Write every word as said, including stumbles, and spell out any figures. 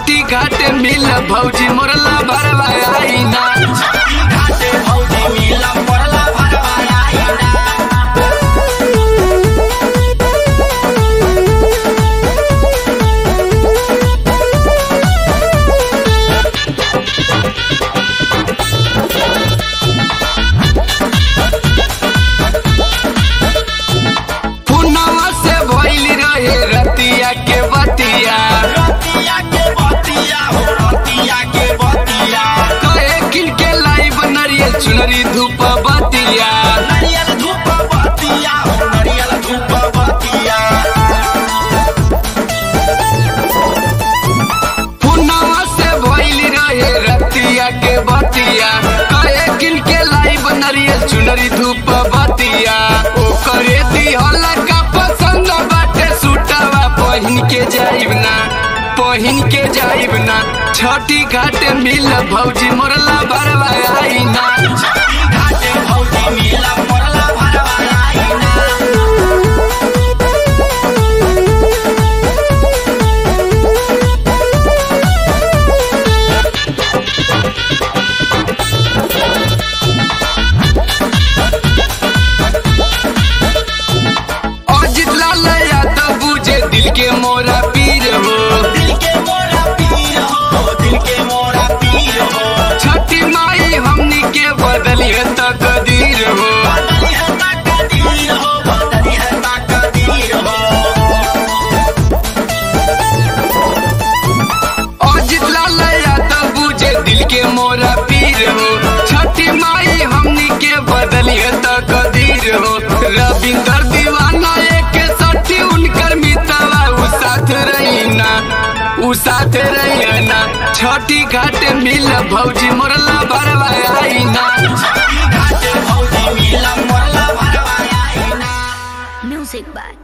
छठी घाटे मिल भौजी मोरला भरवा आईना। घाटे भौजी मिल मोरला भरवा आईना। पुनवा से भइल रहे रतिया के बतिया, रतिया के बतिया हो रतिया के बतिया। कहे किन के लाइब नरियल चुनरी धूप बतिया, नारियल धूप बतिया हो नारियल धूप बतिया। पुनवा से भइल रहे रतिया के बतिया, कहे किन के लाइब नरियल चुनरी धूप बतिया। ओकरे दिहल का पसंद बाटे सूटवा पहिन के जाइब ना, पहिन के जाइब ना। छठी घाटे मिल भौजी मोरला भरवा आईना। घाटे भौजी मिल मोरला भरवा आईना। अजित लाल यादव बुझे दिल के मोरा पीर हो, दिल के मोरा पीर हो दिल के मोरा पीर हो। छठी माई हमनी के बदली है तकदीर हो। बदली है तकदीर हो बदली है तकदीर हो। अजित लाल यादव बुझे दिल के मोरा पीर हो, छठी माई हमनी के बदली है तकदीर हो। रविंदर दीवाना एक सठी उनकर मितवा उ साथ रहीना, उ साथ रहीना। छठी घाटे मिल भौजी मोरला भरवा आईना। घाटे भौजी मिल मोरला भरवा आईना। Music by